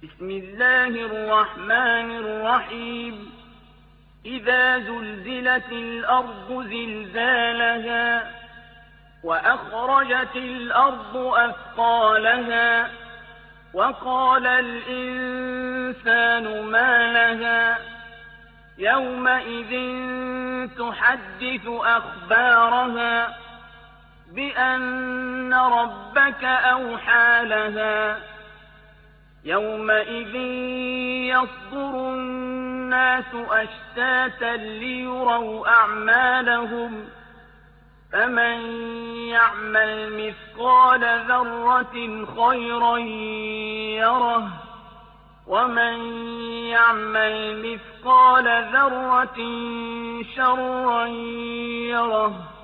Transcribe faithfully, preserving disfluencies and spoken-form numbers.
بسم الله الرحمن الرحيم إذا زلزلت الأرض زلزالها وأخرجت الأرض أثقالها وقال الإنسان ما لها يومئذ تحدث أخبارها بأن ربك أوحى لها يومئذ يصدر الناس أشتاتا ليروا أعمالهم فمن يعمل مثقال ذرة خيرا يره ومن يعمل مثقال ذرة شرا يره